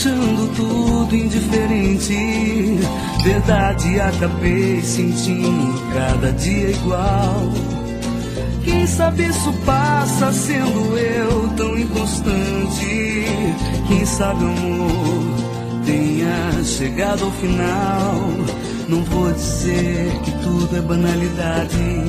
achando tudo indiferente. Verdade, acabei sentindo cada dia igual. Quem sabe isso passa sendo eu tão inconstante. Quem sabe o amor tenha chegado ao final. Não vou dizer que tudo é banalidade.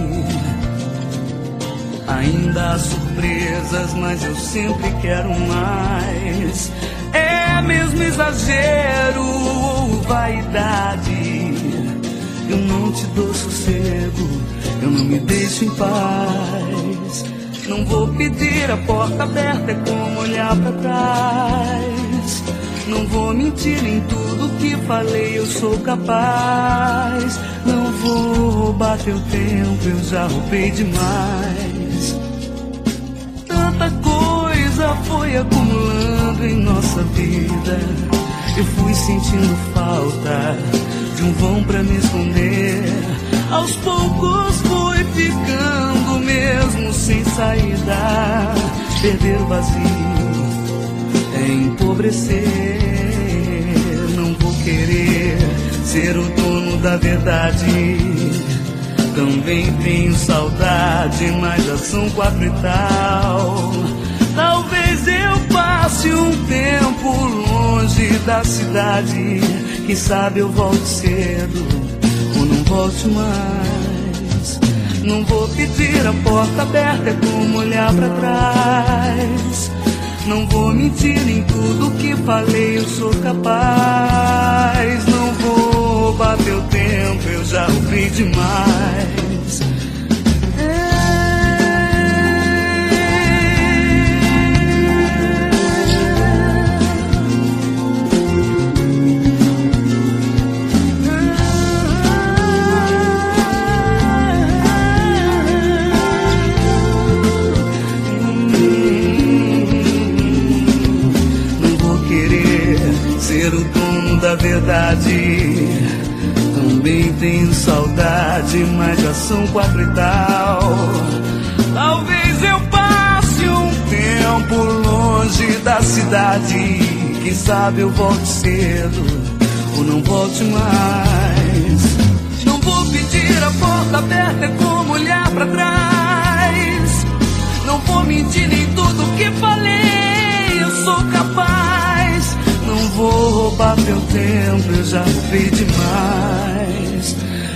Ainda há surpresas, mas eu sempre quero mais. É mesmo exagero ou vaidade? Eu não te dou sossego, eu não me deixo em paz. Não vou pedir a porta aberta, é como olhar pra trás. Não vou mentir em tudo que falei, eu sou capaz. Não vou roubar teu tempo, eu já roubei demais. Tanta coisa foi acumulando em nossa vida. Eu fui sentindo falta de um vão pra me esconder. Aos poucos fui ficando mesmo sem saída. Perder o vazio é empobrecer. Não vou querer ser o dono da verdade. Também tenho saudade, mas já são 4 e tal. Talvez eu passe um tempo longe da cidade. Quem sabe eu volte cedo ou não volte mais. Não vou pedir a porta aberta, é como olhar pra trás. Não vou mentir em tudo que falei, eu sou capaz. Não vou roubar teu tempo, eu já roubei demais. Ser o dono da verdade. Também tenho saudade, mas já são 4 e tal. Talvez eu passe um tempo longe da cidade. Quem sabe eu volte cedo ou não volte mais. Não vou pedir a porta aberta, é como olhar pra trás. Não vou mentir em tudo que falei, eu sou capaz. Não vou roubar teu tempo, eu já roubei demais.